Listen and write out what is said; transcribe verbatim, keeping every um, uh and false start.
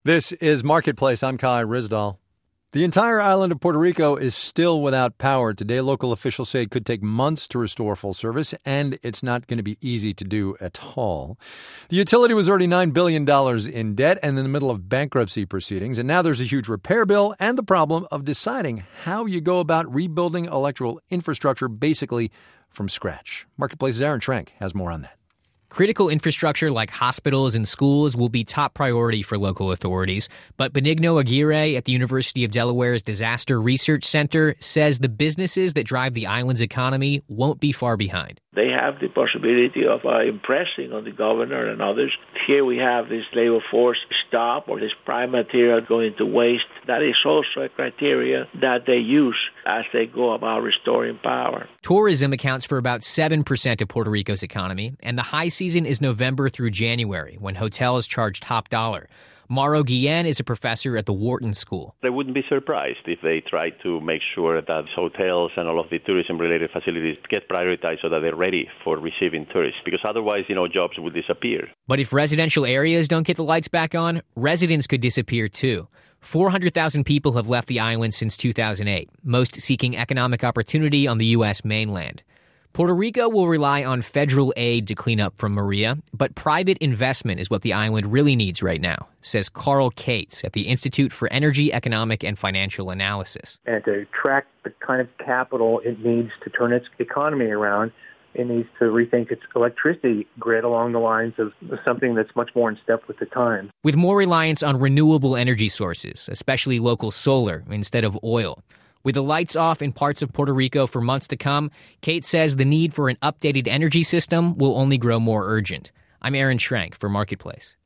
This is Marketplace. I'm Kai Ryssdal. The entire island of Puerto Rico is still without power. Today, local officials say it could take months to restore full service, and it's not going to be easy to do at all. The utility was already nine billion dollars in debt and in the middle of bankruptcy proceedings, and now there's a huge repair bill and the problem of deciding how you go about rebuilding electrical infrastructure basically from scratch. Marketplace's Aaron Schrank has more on that. Critical infrastructure like hospitals and schools will be top priority for local authorities, but Benigno Aguirre at the University of Delaware's Disaster Research Center says the businesses that drive the island's economy won't be far behind. They have the possibility of uh, impressing on the governor and others. Here we have this labor force stop or this prime material going to waste. That is also a criteria that they use as they go about restoring power. Tourism accounts for about seven percent of Puerto Rico's economy, and the high season is November through January, when hotels charge top dollar. Mauro Guillen is a professor at the Wharton School. I wouldn't be surprised if they try to make sure that hotels and all of the tourism-related facilities get prioritized so that they're ready for receiving tourists, because otherwise, you know, jobs will disappear. But if residential areas don't get the lights back on, residents could disappear too. four hundred thousand people have left the island since two thousand eight, most seeking economic opportunity on the U S mainland. Puerto Rico will rely on federal aid to clean up from Maria, but private investment is what the island really needs right now, says Carl Cates at the Institute for Energy, Economic, and Financial Analysis. And to attract the kind of capital it needs to turn its economy around, it needs to rethink its electricity grid along the lines of something that's much more in step with the times. With more reliance on renewable energy sources, especially local solar instead of oil. With the lights off in parts of Puerto Rico for months to come, Kate says the need for an updated energy system will only grow more urgent. I'm Aaron Schrank for Marketplace.